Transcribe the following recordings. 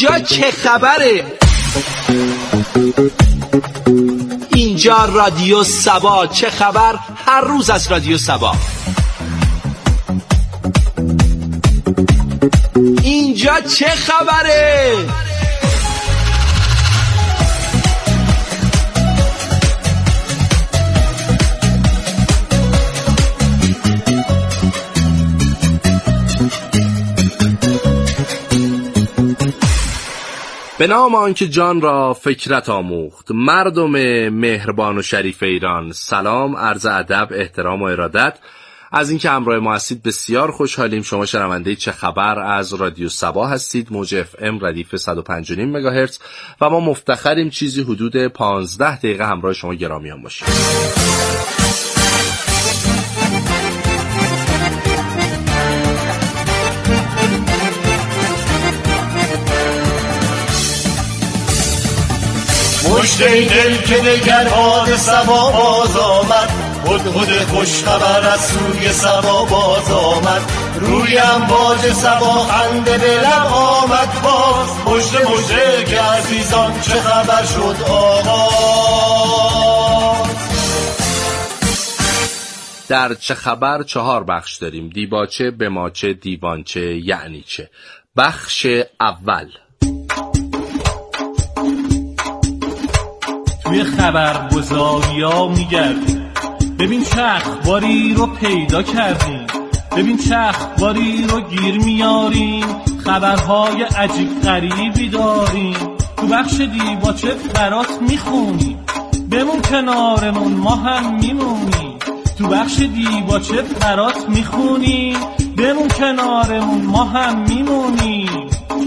اینجا چه خبره؟ اینجا رادیو سبا. چه خبر؟ هر روز از رادیو سبا. اینجا چه خبره؟ به نام آنکه جان را فکرت آموخت، مردم مهربان و شریف ایران، سلام، عرض ادب، احترام و ارادت. از اینکه همراه ما هستید بسیار خوشحالیم. شما شنونده چه خبر از رادیو سبا هستید، موج اف ام ردیف 105.5 مگاهرتز و ما مفتخریم چیزی حدود 15 دقیقه همراه شما گرامیان باشیم. مشت ای دل که دگر حال سبا باز آمد، هدهد خوش خبر از سوی سبا باز آمد. روی امواج سبا خنده به لب آمد باز، مژده که عزیزان چه خبر شد آغاز. در چه خبر 4 بخش داریم: دیباچه، بماچه، دیوانچه، یعنی چه. بخش اول: توی خبرگزاریا میگردیم، ببین چه اخباری رو پیدا کردیم، ببین چه اخباری رو گیر میاریم، خبرهای عجیب غریبی داریم. تو بخش دیباچه برات میخونیم، بمون کنارمون ما هم میمونیم. تو بخش دیباچه برات میخونیم، بمون کنارمون ما هم میمونیم.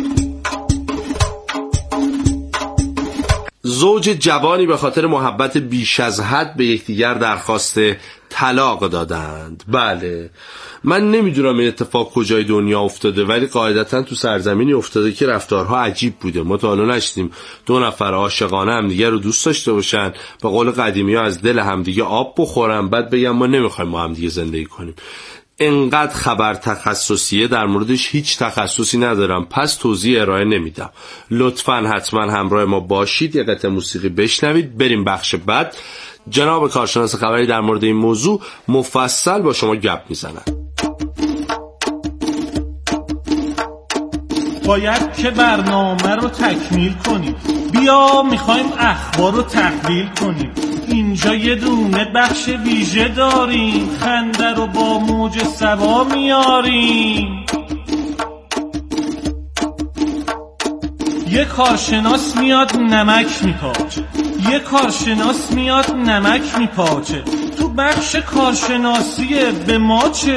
زوج جوانی به خاطر محبت بیش از حد به یکدیگر درخواست طلاق دادند. بله، من نمیدونم این اتفاق کجای دنیا افتاده، ولی قاعدتا تو سرزمینی افتاده که رفتارها عجیب بوده. ما تا حالا نشدیم 2 نفر عاشقانه همدیگه رو دوست داشته باشن، به قول قدیمی ها از دل همدیگه آب بخورن، بعد بگن ما نمیخوایم ما همدیگه زندگی کنیم. انقدر خبر تخصصیه، در موردش هیچ تخصصی ندارم، پس توضیح ارائه نمیدم. لطفاً حتما همراه ما باشید، یه قطعه موسیقی بشنوید، بریم بخش بعد. جناب کارشناس خبری در مورد این موضوع مفصل با شما گپ میزنن. باید که برنامه رو تکمیل کنیم، بیا میخوایم اخبار رو تحلیل کنیم. اینجا یه دونه بخش ویژه داریم، خنده رو با موج سبا میاریم. یه کارشناس میاد نمک میپاچه، یه کارشناس میاد نمک میپاچه. تو بخش کارشناسی به ما چه؟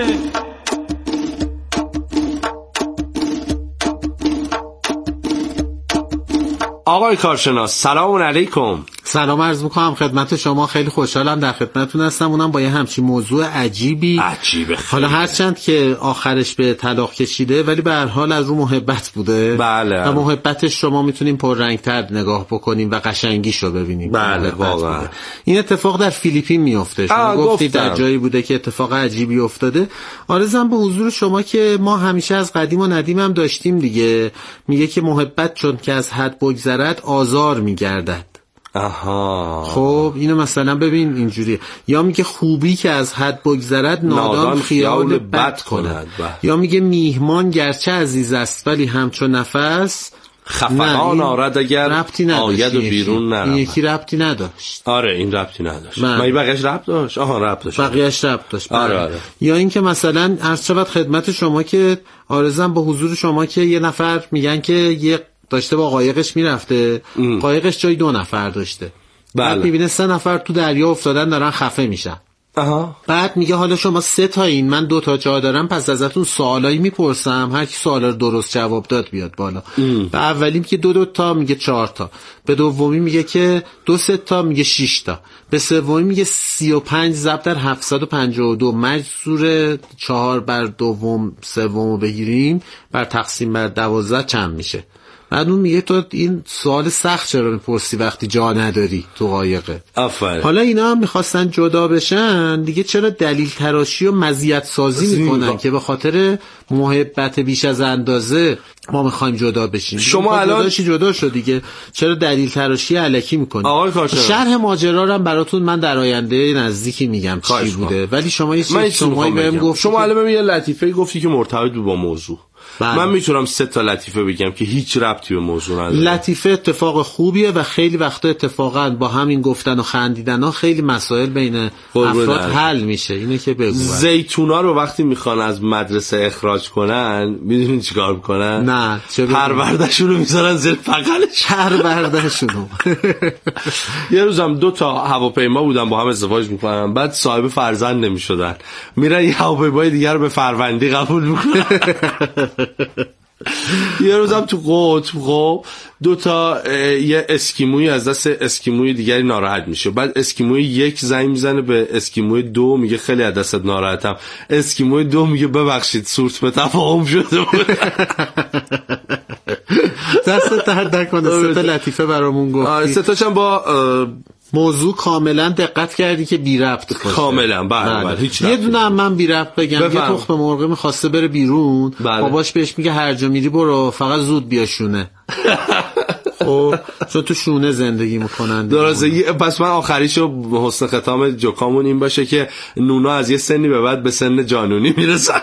آقای کارشناس سلام علیکم. سلام عرض میکنم خدمت شما، خیلی خوشحالم در خدمتتون هستم، اونم با یه همچین موضوع عجیبه. حالا هرچند که آخرش به طلاق کشیده، ولی به هر حال از رو محبت بوده. بله. و محبتش شما میتونیم پررنگ‌تر نگاه بکنیم و قشنگیشو ببینیم. بله واقعا. این اتفاق در فیلیپین میفته. شما گفتید در جایی بوده که اتفاق عجیبی افتاده. عرضم به حضور شما که ما همیشه از قدیم و ندیم هم داشتیم دیگه، میگه که محبت چون که از حد بگذرد آزار میگردد. آها. خب اینو مثلا ببین اینجوری، یا میگه خوبی که از حد بگذرد نادان خیال بد کند، یا میگه میهمان گرچه عزیز است ولی همچون نفس خفقان آرد اگر آید و بیرون نرود. این یکی ربطی نداشت. آره این ربطی نداشت. من بقیه‌اش ربط داشت. ربط داشت. بقیه‌اش ربط داشت. آره. یا این که مثلا عرض شود خدمت شما که عارضم به حضور شما که یه نفر میگن که یه داشته با قایقش میرفته، قایقش جای 2 نفر داشته. بعد میبینه 3 نفر تو دریا افتادن دارن خفه میشن. بعد میگه حالا شما 3 تایین، من 2 تا جا دارم، پس ازتون سوالایی میپرسم، هر کی سوالا رو درست جواب داد بیاد بالا. به اولی میگه 2 تا، میگه 4 تا. به دومی میگه که 2-3 تا، میگه 6 تا. به سومی میگه 35 ضرب در 752 مجذور 4 بر دوم سومو بگیریم بر تقسیم بر 12 چند میشه؟ بعد اون میگه تو این سوال سخت چرا میپرسی وقتی جا نداری تو قایقه. آفرین. حالا اینا هم میخواستن جدا بشن دیگه، چرا دلیل تراشی و مزیت سازی میکنن که به خاطر محبت بیش از اندازه ما میخوایم جدا بشیم. شما الان جدا شد دیگه، چرا دلیل تراشی الکی میکنی؟ آقای کارشناس، شرح ماجرا رو براتون من در آینده نزدیکی میگم چی بوده، ولی شما یه چیز شما بهم گفت. شما الان یه لطیفه گفتی که مرتبط با موضوع. من میتونم 3 تا لطیفه بگم که هیچ ربطی به موضوع نداره. لطیفه اتفاق خوبیه و خیلی وقتا اتفاقا با همین گفتن و خندیدن ها خیلی مسائل بین افراد حل میشه. اینه که بگو. زیتونا رو وقتی میخوان از مدرسه اخراج کنن میدونین چیکار میکنن؟ نه پروردهشون رو میذارن زیر بغلش. پروردهشون رو یه روزم 2 تا هواپیما بودن با هم ازدواج میکنن، بعد صاحب فرزند نمیشدن، میرن یه هواپیمای دیگر رو به فروندی قبول میکنن. یه روزم تو قطب خب 2 تا یه اسکیمویی از دست اسکیموی دیگری ناراحت میشه، بعد اسکیموی 1 زنگ میزنه به اسکیموی 2، میگه خیلی از دستت ناراحتم. اسکیموی 2 میگه ببخشید سورت به تفاهم شده بود. دست درد نکنه. 3 تا لطیفه برامون گفتی. 3 تاشم با موضوع کاملا دقت کردی که بی ربط باشه. کاملا بله. هیچ یه دونه هم من بی ربط بگم. یه تخم مرغ می‌خواسته بره بیرون، باباش بهش میگه هر جا میری برو فقط زود بیا شونه. خب چون تو شونه زندگی میکنن. درسته. پس من آخریشو حسن ختام جوکامون این باشه که نونا از یه سنی به بعد به سن جانونی میرسن.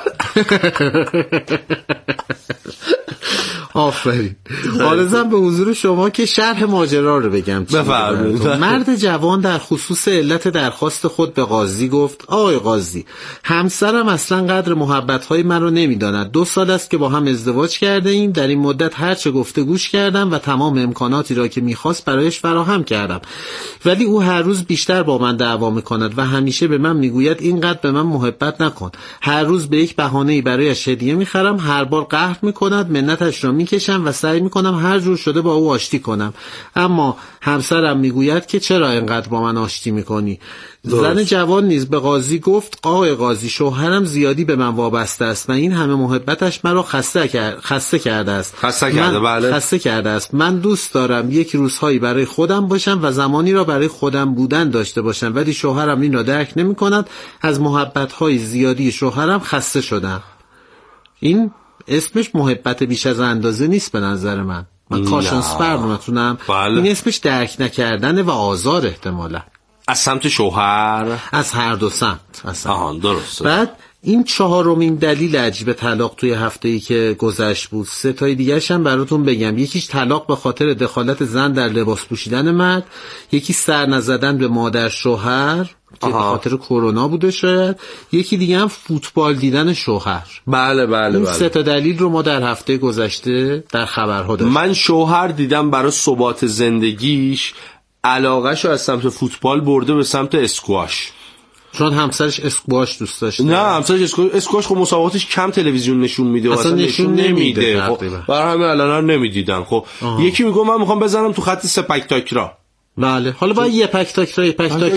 آفرین. عرضم به حضور شما که شرح ماجرا رو بگم. بفرمایید. مرد جوان در خصوص علت درخواست خود به قاضی گفت: آقای قاضی، همسرم اصلا قدر محبت‌های من رو نمی‌داند. 2 سال است که با هم ازدواج کرده ایم. در این مدت هر چه گفته گوش کردم و تمام امکاناتی را که می‌خواست برایش فراهم کردم، ولی او هر روز بیشتر با من دعوا می‌کند و همیشه به من می‌گوید اینقدر به من محبت نکن. هر روز به یک بهانه‌ای برایش هدیه می‌خرم، هر بار قهر می‌کند، منتش را می‌کشم و سعی می‌کنم هر جور شده با او آشتی کنم، اما همسرم می‌گوید که چرا اینقدر با من آشتی می‌کنی. زن جوان نیز به قاضی گفت: آقای قاضی، شوهرم زیادی به من وابسته است و این همه محبتش مرا خسته کرده است. خسته کرده است. من دوست دارم یک روزهایی برای خودم باشم و زمانی را برای خودم بودن داشته باشم، ولی شوهرم این را درک نمی‌کند. از محبت‌های زیادی شوهرم خسته شدم. این اسمش محبت بیش از اندازه نیست به نظر من کاشانس فرمونتونم. این اسمش درک نکردن و آزار احتمالا از سمت شوهر، از هر دو سمت. درسته. بعد این 4مین دلیل عجیب طلاق توی هفته‌ای که گذشت بود. 3 تای دیگه‌ش هم براتون بگم. یکیش طلاق به خاطر دخالت زن در لباس پوشیدن مرد، یکی سر نزدن به مادر شوهر که به خاطر کرونا بوده شاید، یکی دیگه هم فوتبال دیدن شوهر. بله. این 3 تا دلیل رو ما در هفته گذشته در خبرها داشتیم. من شوهر دیدم برای ثبات زندگیش علاقه‌شو از سمت فوتبال برده به سمت اسکواش، چون همسرش اسکواش دوست داشت. نه، همسرش اسکواش خب مسابقاتش کم تلویزیون نشون میده و اصلا نشون نمیده. خب برای همین الان نمیدیدن. خب یکی میگه من میخوام بزنم تو خط سپک تاکرا. بله، حالا باید یه پک تاکرا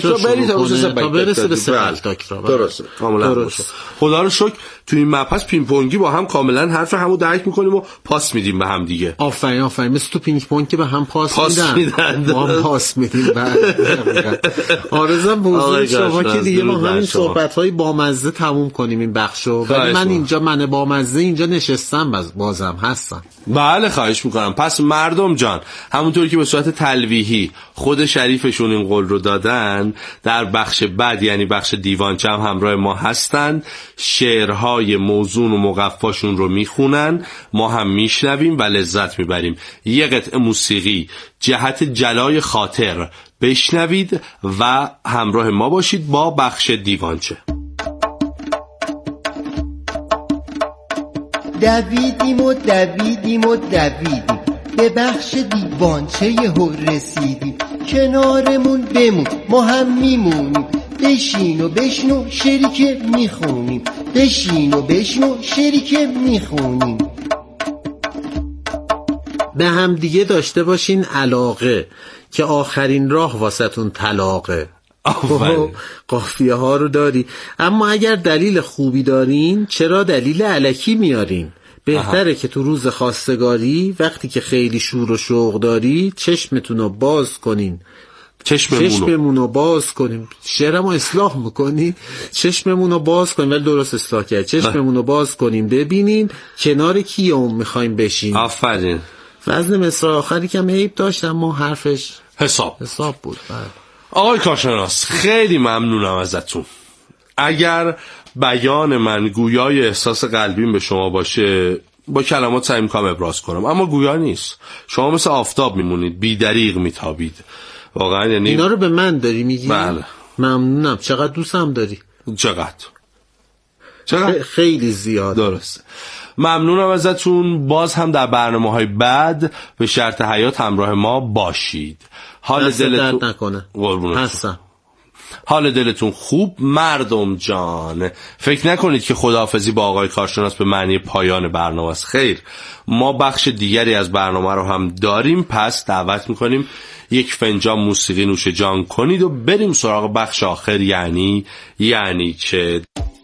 تا برسه به سپک تاکرا. درسته، کاملا درسته. خدا رو شکر تو این مبحث پینگ پونگی با هم کاملا حرف همو درک میکنیم و پاس میدیم به هم دیگه. آفرین. مثل تو پینگ پونگ که به هم پاس میدن. ما هم پاس میدیم. آرزوام بزرگ شما که دیگه ما همین صحبت‌های بامزه تموم کنیم این بخشو. ولی من اینجا بامزه اینجا نشستم بازم هستم. بله خواهش میکنم. پس مردم جان، همونطوری که به صورت تلویحی خود شریفشون این قول رو دادن، در بخش بعد یعنی بخش دیوانچه هم همراه ما هستن، شعرهای موزون و مقفاشون رو میخونن، ما هم میشنویم و لذت میبریم. یه قطعه موسیقی جهت جلای خاطر بشنوید و همراه ما باشید با بخش دیوانچه. دویدیم به بخش دیوانچه یهو رسیدیم، کنارمون بمون ما هم میمونیم، بشین و بشنو شریک میخونیم، بشین و بشنو شریک میخونیم. به هم دیگه داشته باشین علاقه که آخرین راه واسهتون طلاقه. قافیه ها رو داری، اما اگر دلیل خوبی دارین چرا دلیل الکی میارین؟ بهتره که تو روز خواستگاری وقتی که خیلی شور و شوق داری چشمتون رو باز کنین، چشممون رو باز کنیم. شعرمو اصلاح میکنی، چشممون رو باز کنیم، ولی درست اصلاح کرد. چشممون رو باز کنیم ببینیم کنار کیوم میخوایم بشین. آفرین. وزن مصرع آخری که عیب داشت اما حرفش حساب بود. آقای کارشناس خیلی ممنونم ازتون. اگر بیان من گویای احساس قلبیم به شما باشه با کلمات سعی میکنم ابراز کنم، اما گویا نیست. شما مثل آفتاب میمونید، بی دریغ میتابید واقعا. یعنی اینا رو به من داری میگی؟ بله. ممنونم. چقدر دوستم داری؟ چقدر خیلی زیاد. درسته. ممنونم ازتون. باز هم در برنامه‌های بعد به شرط حیات همراه ما باشید. حال دلتون نکنه. هستم. حال دلتون خوب مردم جان. فکر نکنید که خداحافظی با آقای کارشناس به معنی پایان برنامه است. خیر، ما بخش دیگری از برنامه رو هم داریم، پس دعوت میکنیم یک فنجان موسیقی نوش جان کنید و بریم سراغ بخش آخر، یعنی چه.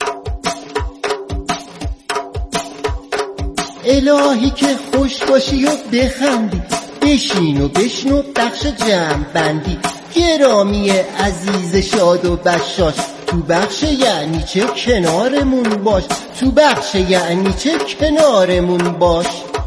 الهی که خوش باشی و بخندی، بشین و بشنو بخش جمع بندی. گرامی عزیز شاد و بشاش، تو بخش یعنی چه کنارمون باش، تو بخش یعنی چه کنارمون باش.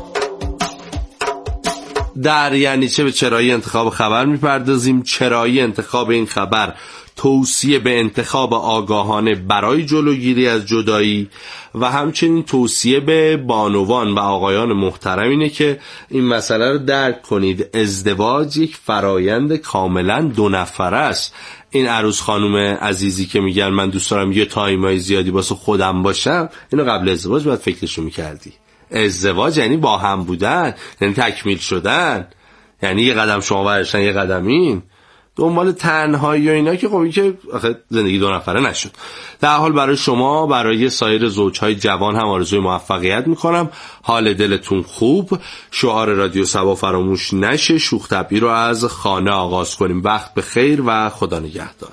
در یعنی چه به چرایی انتخاب خبر میپردازیم. چرایی انتخاب این خبر توصیه به انتخاب آگاهانه برای جلوگیری از جدایی و همچنین توصیه به بانوان و آقایان محترم اینه که این مسئله رو درک کنید. ازدواج یک فرایند کاملا 2 نفره است. این عروس خانم عزیزی که میگن من دوست دارم یه تایمای زیادی واسه خودم باشم، اینو قبل ازدواج باید فکرشو میکردی. ازدواج یعنی با هم بودن، یعنی تکمیل شدن، یعنی یه قدم شما برداشتن یه قدم این. دنبال تنهایی و اینا که خب که زندگی 2 نفره نشد. در حال برای شما، برای سایر زوجهای جوان هم آرزوی موفقیت میکنم. حال دلتون خوب. شعار رادیو صبا فراموش نشه. شوخ طبعی رو از خانه آغاز کنیم. وقت بخیر و خدا نگهدار.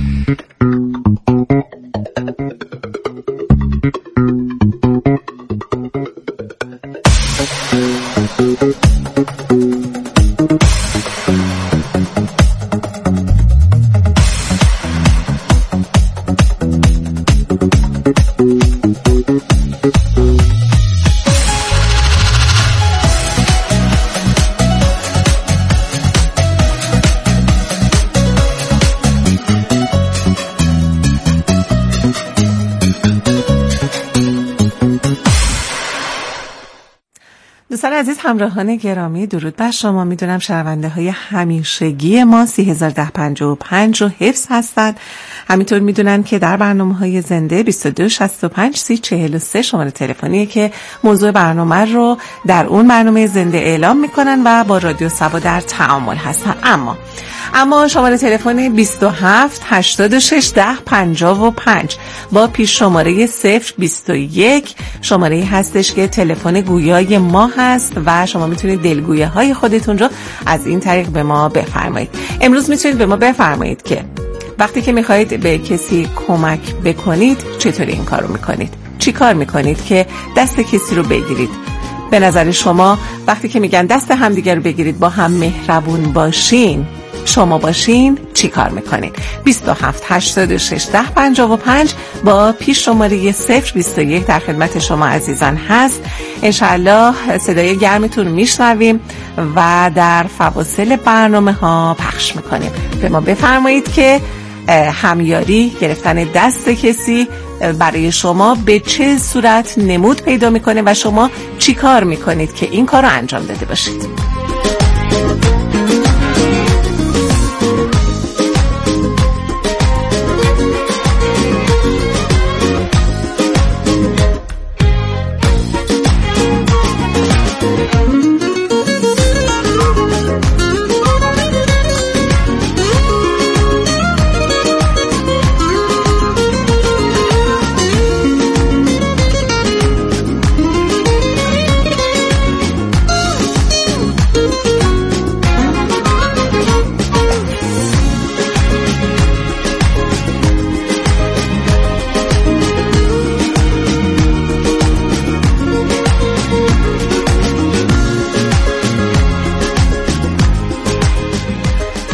دوستان عزیز، همراهان گرامی، درود بر شما. میدونم شنونده های همیشگی ما 301055 رو حفظ هستند. همینطور میدونن که در برنامه‌های زنده 2265 3043 شماره تلفنیه که موضوع برنامه رو در اون برنامه زنده اعلام میکنن و با رادیو صبا در تعامل هستن. اما شماره تلفن 27 86 10 55 با پیش شماره 021 شماره هستش که تلفن گویای ما هست و شما میتونید دلگویه های خودتون رو از این طریق به ما بفرمایید. امروز میتونید به ما بفرمایید که وقتی که میخواهید به کسی کمک بکنید چطوری این کار رو میکنید؟ چی کار میکنید که دست کسی رو بگیرید؟ به نظر شما وقتی که میگن دست همدیگر رو بگیرید با هم مهربون باشین، شما باشین چی کار میکنین؟ 27 86 10 55 با پیش شماره 021 در خدمت شما عزیزان هست. انشاءالله صدای گرمتون میشنویم و در فواصل برنامه ها پخش میکنیم. به ما بفرمایید که همیاری گرفتن دست کسی برای شما به چه صورت نمود پیدا میکنه و شما چی کار میکنید که این کار رو انجام داده باشید.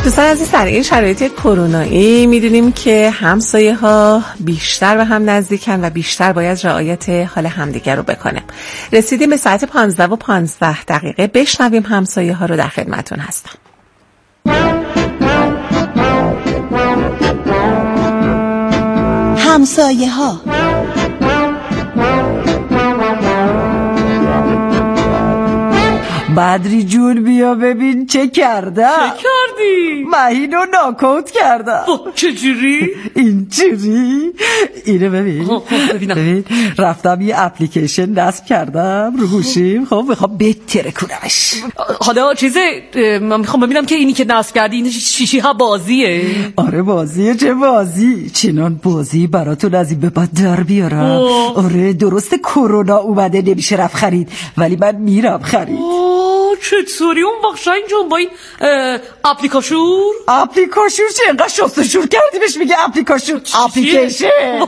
دوستان عزیز، در این شرایط کرونایی میدونیم که همسایه ها بیشتر به هم نزدیکن و بیشتر باید رعایت حال همدیگر رو بکنه. رسیدیم به ساعت 15:15. بشنویم همسایه ها رو. در خدمتون هستم. همسایه ها. بدری جون بیا ببین چه کردم. چه کردی؟ مهینو ناکوت کردم. چجوری؟ اینجوری. اینو ببین. ببینم. ببین رفتم یه اپلیکیشن نصب کردم رو گوشیم. خب میخوام بهتره کنمش. حالا من میخوام ببینم که اینی که نصب کردی این شیشی ها بازیه. آره بازیه. چه بازی؟ چنان بازی براتون از این به بعد در بیارم. آره درسته کرونا اومده نمیشه رفت خرید، ولی من میرم خرید. چطوری اون وقت شاین جون با این اپلیکاشور چه انقدر شستشور کردی بهش میگه اپلیکیشن.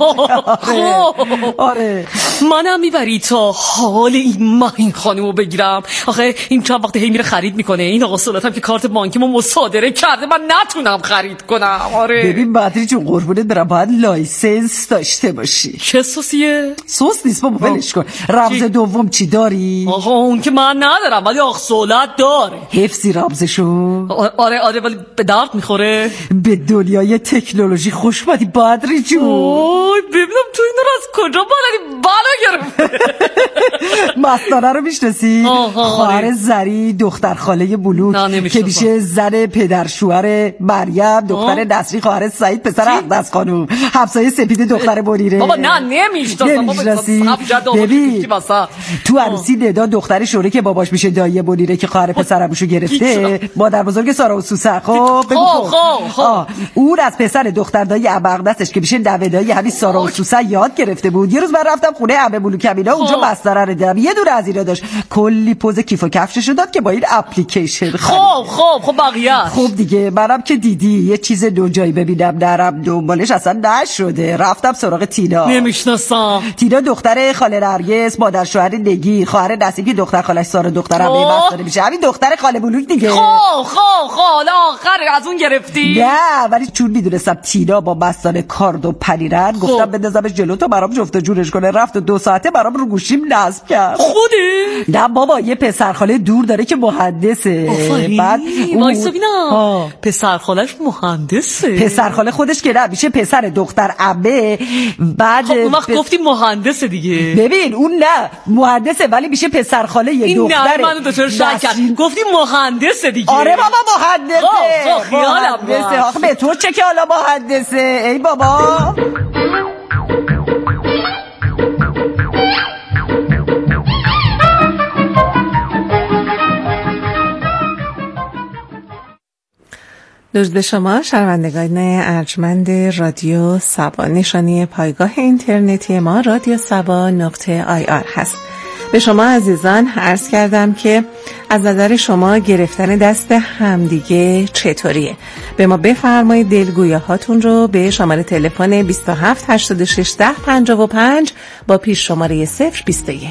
آره منم میبری تا حال این مهین خانمو بگیرم. آخه این چند وقت هی میره خرید میکنه. این آقا صورتم که کارت بانکیمو مصادره کرده من نتونم خرید کنم. آره ببین بدری جون قربونت برم باید لایسنس داشته باشی. چه سوسیه؟ سوس نیست بابا ولش کن. رمز دوم چی داری؟ آقا اون که من ندارم ولی آخ سولت داره. حفظی رمزشو؟ آره ولی به درد میخوره. به دنیای تکنولوژی خوش اومدی بدری جون. اوه ببینم تو اینو از کجا بالدی بالا گرفت. مستانه رو میشناسی؟ خواهر زری دختر خاله بلوک که میشه زن پدر شوهر مریم، دختر نصری خواهر سعید پسر اقدس خانم، همسایه سپید دختر بریره. بابا نه نمیشناسم. ببین تو عروسی ندا دختر شوره که باباش میشه دایی بریره که خواهر پسرموشو گرفته، مادر بزرگ سارا و سوسن. خب اون از پسر دختر دایی اباقدسش که میشه نوه دایی همین سارا و سوسن یاد گرفته بود. یه روز من رفتم خونه عمه بلوک امینا، اونجا مستره رو دیدم یه دونه از اینا داشت، کلی پوز کیف و کفششو داد که با این اپلیکیشن خب بقیه خب دیگه منم که دیدی یه چیز نوجایی ببینم نرم دنبالش اصلا نشده. رفتم سراغ تینا. نمیشناسم. تینا دختر خاله نرگس، مادر شوهر نگی، خواهر نصیب که دختر خالش سارا دخترم به مستانه میشه، همین دختر خاله بلوک دیگه. حالا آخر از اون گرفتی؟ نه ولی چون میدونستم تینا با مستانه کارد و پریرن گفتم بندازمش جلو تا برام جفت جورش کنه. رفت و 2 ساعته برام رو گوشیم نصب کرد. خوده؟ نه بابا یه پسرخاله دور داره که مهندسه. بعد وایسا ببینم پسرخالش مهندسه. پسرخاله خودش که نه میشه پسر دختر عمه. بعد اون وقت گفتی مهندسه دیگه. ببین اون نه مهندسه ولی میشه پسرخاله یه دختره. این نه منو دچار شک کرد. گفتی مهندسه دیگه. آره بابا مهندسه. خیالم آخه به تو چه که حالا مهندسه ای بابا. درود به شما شنوندگان ارجمند رادیو سبا. نشانی پایگاه اینترنتی ما radiosaba.ir هست. به شما عزیزان عرض کردم که از نظر شما گرفتن دست همدیگه چطوریه؟ به ما بفرمایید دلگویاهاتون رو به شماره تلفن 27 86 10 55 با پیش شماره 021.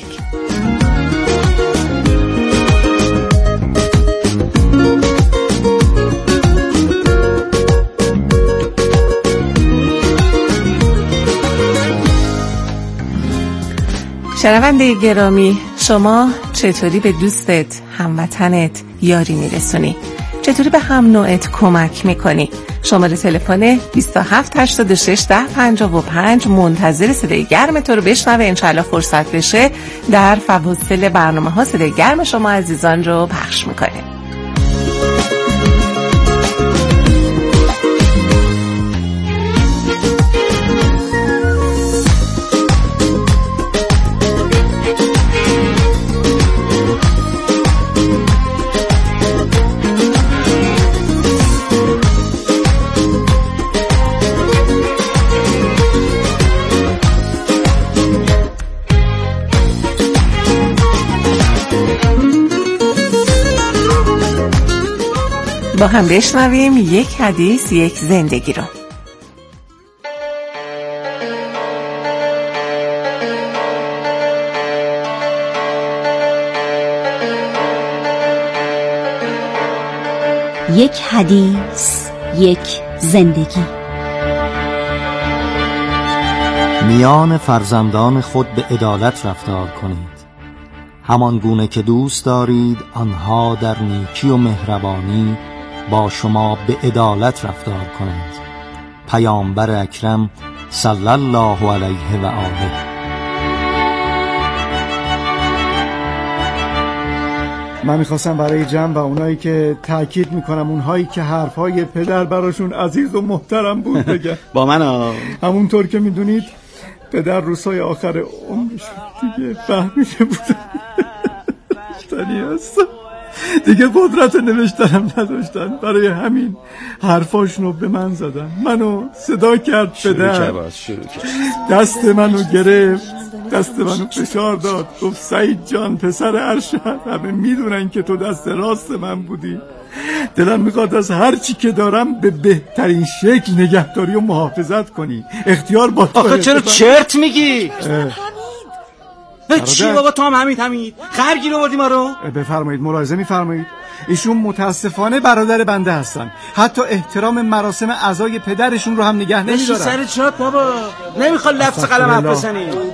شنونده گرامی، شما چطوری به دوستت، هموطنت یاری میرسونی؟ چطوری به هم نوعت کمک میکنی؟ شماره تلفن 27 86 10 55 منتظر صدای گرم تو رو بشنوه. انشالله فرصت بشه در فواصل برنامه ها صدای گرم شما عزیزان رو پخش میکنه. با هم بشنویم یک حدیث یک زندگی رو. یک حدیث، یک زندگی. میان فرزندان خود به عدالت رفتار کنید، همان گونه که دوست دارید آنها در نیکی و مهربانی با شما به عدالت رفتار کنند. پیامبر اکرم صلی الله علیه و آله. من میخواستم برای جمع و اونایی که تأکید میکنم اونهایی که حرفای پدر براشون عزیز و محترم بود بگم. با من همونطور که میدونید پدر روزهای آخر عمرش دیگه فهمیده بود داشتنی هستم، دیگه قدرت نوشتنم نداشتن، برای همین حرفاشونو به من زدن. منو صدا کرد پدر، دست منو گرفت، دست منو فشار داد، گفت سعید جان پسر ارشد، همه میدونن که تو دست راست من بودی، دلم میخواد از هر چی که دارم به بهترین شکل نگهداری و محافظت کنی، اختیار با تو. آخه چرا چرت میگی؟ چی بابا تو هم حمید خرگیر آوردی ما رو؟ بفرمایید، ملاحظه میفرمایید. ایشون متاسفانه برادر بنده هستن، حتی احترام مراسم عزای پدرشون رو هم نگه نمیدارن. سر چات بابا، نمیخواد لفظ قلم حرف بزنی. نه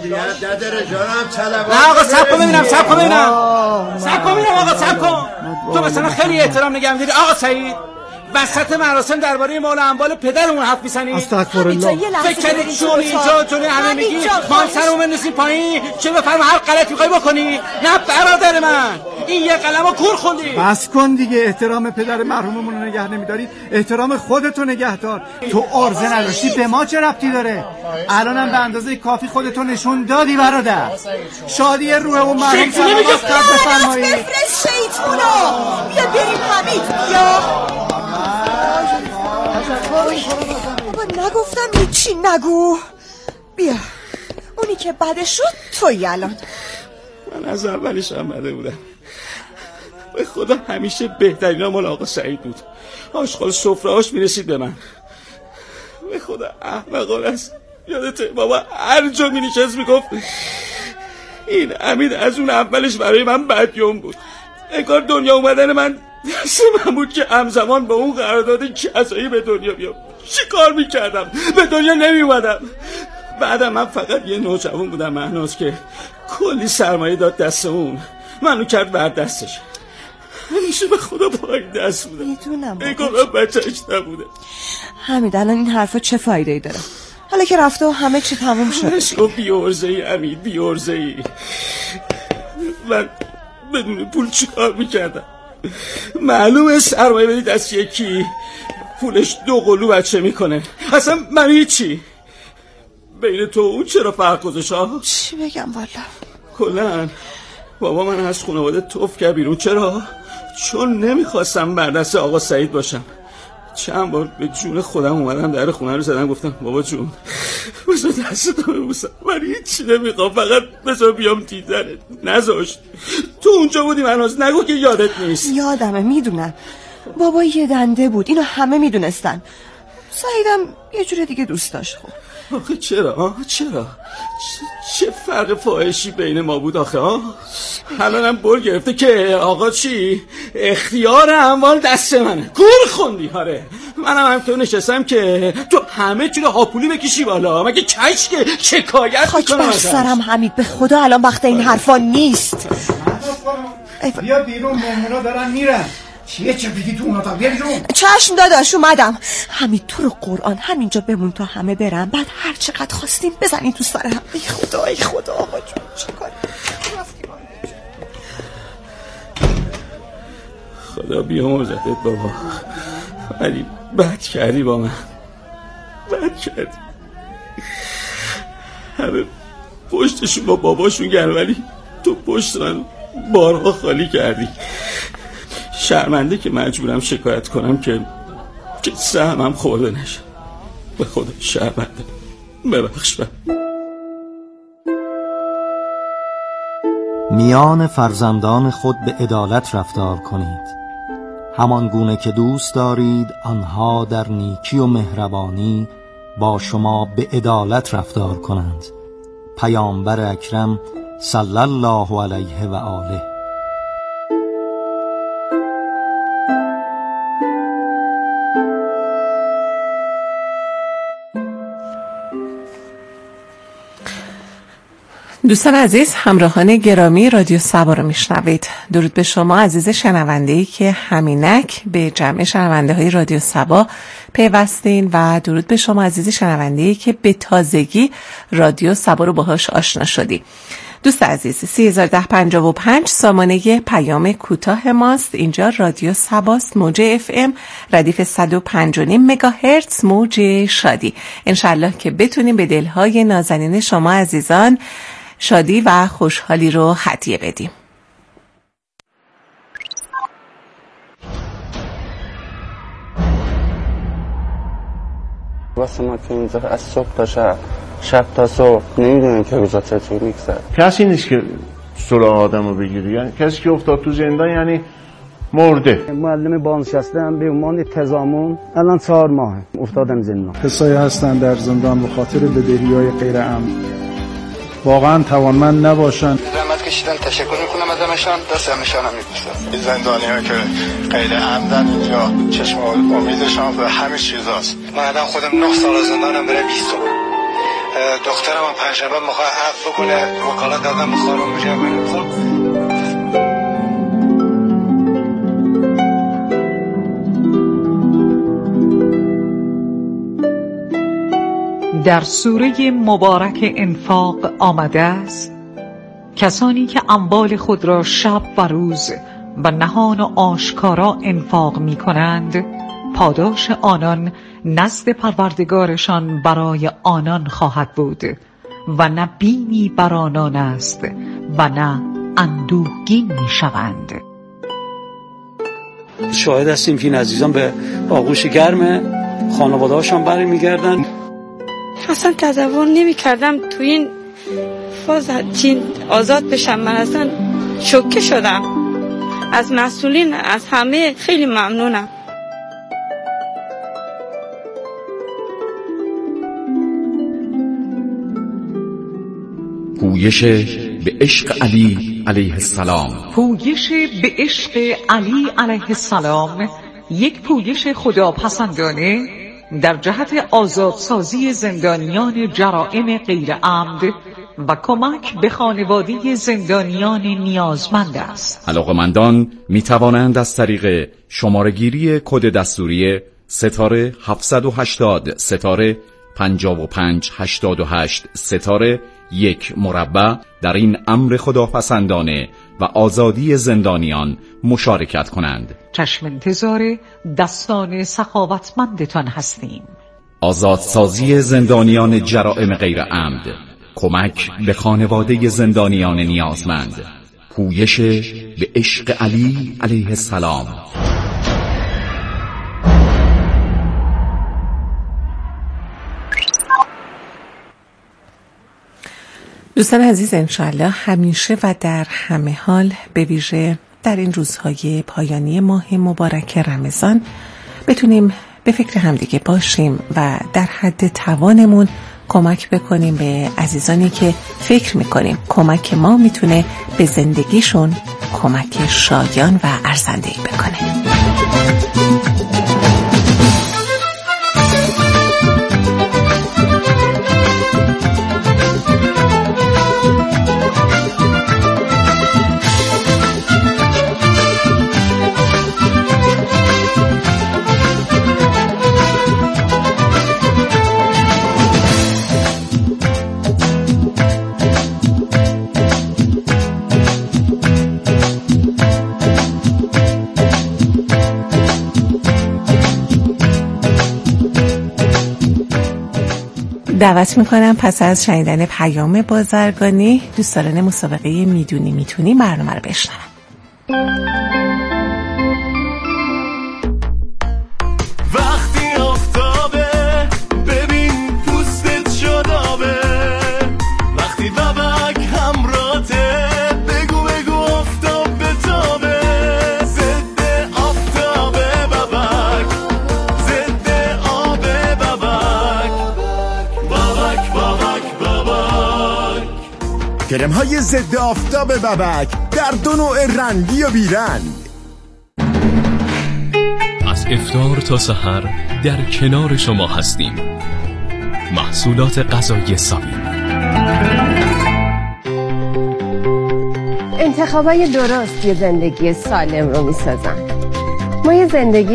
آقا صبر کن ببینم آقا صبر کن. تو مثلا خیلی احترام نگه میداری آقا سعید، وسط مراسم درباره مال و اموال پدرمون حرف میزنی؟ استغفرالله. فکر کردی چون اینجا جلوی همه میگی ما سرمون بندازیم پایین چه بفرما هر غلطی میخوای بکنی؟ نه برادر من، این یه قلمو کور خوندی. بس کن دیگه، احترام پدر مرحوممون رو نگه نمیداری، احترام خودتو نگه دار. تو عرضه نداشتی به ما چه ربطی داره؟ الانم به اندازه کافی خودتو نشون دادی برادر. شادی روح و مرحوم سلامت بفرمایید. بفرست شیطونو، بیا بریم حمید، بیا. بابا نگفتم هیچی نگو، بیا. اونی که بعدش شد توی الان. من از اولش آمده بودم، به خدا همیشه بهترین مال آقا سعید بود، آشغال سفره‌اش میرسید به من. به خدا احمقانه است، یادته بابا هر جا مینشست میگفت این حمید از اون اولش برای من بدیوم بود، انگار دنیا اومدن من دست من بود که همزمان با اون قرارداد کسایی به دنیا بیام. چی کار میکردم؟ به دنیا نمی اومدم. بعدم من فقط یه نوجوان بودم مهناز که کلی سرمایه داد دست اون، منو کرد بر دستش. همیشه به خدا پایین دست بودم، میدونم انگار بچه‌اش نبوده. حمید الان این حرفا چه فایده‌ای داره؟ حالا که رفته و همه چی تموم شده. بی‌عرضه‌ای حمید، بی‌عرضه‌ای. من بدون پول چی کار میکردم؟ معلومه سرمایه بدی دست یکی پولش 2 قلو بچه میکنه، اصلا من هیچی. بین تو اون چرا فرق گذاشت؟ چی بگم والا؟ کلن بابا من از خانواده توف کرد بیرون. چرا؟ چون نمیخواستم بر دست آقا سعید باشم. چند بار به جون خودم اومدم در خونه رو زدم، گفتم بابا جون بذار دستتو ببوسم، من هیچی نمیخوام، فقط بذار بیام دیدنت. نذاشت. تو اونجا بودی مهناز، نگو که یادت نیست. یادمه، میدونم بابا یه دنده بود، اینو همه میدونستن. سعیدم یه جور دیگه دوست داشت. خب آخه چرا؟ چه فرق فاحشی بین ما بود آخه؟ الانم بر گرفته که آقا چی؟ اختیار اموال دست منه. گور خوندی. آره منم همینطور نشستم که تو همه چیز هاپولی بکشی بالا، مگه کش که شکایت میکنم خاک بر سرم حمید، به خدا الان وقت این حرفا نیست. بیا بیرون، مهمونا دارن میرن. چیه چپیدی تو اون اتاق؟ بیا بیرون. چشم داداش اومدم. حمید تو رو قرآن همینجا بمون تا همه برن، بعد هر چقدر خواستیم بزنین تو سر هم. ای خدا آقا جون چه کاری؟ خدا بیامرزتت بابا، ولی بد کردی با من، بد کردی. همه پشتشون با باباشون گرم، ولی تو پشت من بارها خالی کردی. شرمنده که مجبورم شکایت کنم که سهمم خورده نشه. به خدا شرمنده، ببخش من. میان فرزندان خود به عدالت رفتار کنید، همان گونه که دوست دارید آنها در نیکی و مهربانی با شما به عدالت رفتار کنند. پیامبر اکرم صلی الله علیه و آله. دوستان عزیز، همراهان گرامی رادیو سبا رو میشنوید. درود به شما عزیز شنونده‌ای که همینک به جمع شنونده های رادیو سبا پیوستین و درود به شما عزیز شنونده‌ای که به تازگی رادیو سبا رو باهاش آشنا شدی. دوست عزیز، 301055 سامانه پیام کوتاه ماست. اینجا رادیو سباست، موج FM ردیف 105.5 مگاهرتز، موج شادی. انشالله که بتونیم به دلهای نازنین شما عزیزان شادی و خوشحالی رو هدیه بدیم. واسه ما که اینجا از صبح تا شب تا صبح نمیدونن که روزا چطور میگذره. کسی نیست که سراغ آدمو بگیری، یعنی کسی که افتاد تو زندان یعنی مرده. معلم بازنشسته‌ام به عنوان تضامن الان 4 ماه افتادم زندان. کسایی هستن در زندان به خاطر بدهی‌های غیر عمد واقعا توانمند نباشن. زحمت کشیدن، تشکر میکنم ازشان، دستمشان هم میبوسم. این زندانی‌ها که غیر عمدن اینجا چشم امیدشان به همه چیزاست. من الان خودم 9 سال زندانم بره 20 سال. دخترم هم پنجشنبه میخواد عقد بکنه، وکالت دادم خانم میشه بره. در سوره مبارک انفاق آمده است: کسانی که اموال خود را شب و روز و نهان و آشکارا انفاق می کنند، پاداش آنان نزد پروردگارشان برای آنان خواهد بود و نه بیمی بر آنان است و نه اندوهگین می شوند. شاهد هستیم که این عزیزان به آغوش گرم خانواده هاشان بر می گردن. اصلا تصور نمی کردم تو این فاز چین آزاد بشم. من اصلا شوکه شدم. از مسئولین، از همه خیلی ممنونم. پویش به عشق علی علیه السلام. پویش به عشق علی علیه السلام یک پویش خداپسندانه در جهت آزادسازی زندانیان جرائم غیر عمد و کمک به خانواده زندانیان نیازمند است. علاقه‌مندان می توانند از طریق شماره‌گیری کد دستوری ستاره 780 ستاره 5588 ستاره 1 مربع در این امر خداپسندانه و آزادی زندانیان مشارکت کنند. چشم انتظار دستان سخاوتمندتان هستیم. آزادسازی زندانیان جرائم غیر عمد، کمک به خانواده زندانیان نیازمند، پویش به عشق علی علیه السلام. دوستان عزیز، انشالله همیشه و در همه حال، به ویژه در این روزهای پایانی ماه مبارک رمضان، بتونیم به فکر همدیگه باشیم و در حد توانمون کمک بکنیم به عزیزانی که فکر میکنیم کمک ما میتونه به زندگیشون کمک شایان و ارزنده‌ای بکنه. دعوت میکنم پس از شنیدن پیام بازرگانی دوستان مسابقه میدونی میتونی برنامه رو بشنون. وقتی آفتابه ببین پوستت شدابه، وقتی بابک همراته بگو بگو آفتاب بتابه، ضد آفتابه بابک، ضد آب بابک، بابک بابک بابک. کرم های ضد آفتاب بابک در 2 نوع رنگی و بیرنگ. از افطار تا سحر در کنار شما هستیم. محصولات غذایی ساوی. انتخابای درست یه زندگی سالم رو میسازن. ما یه زندگی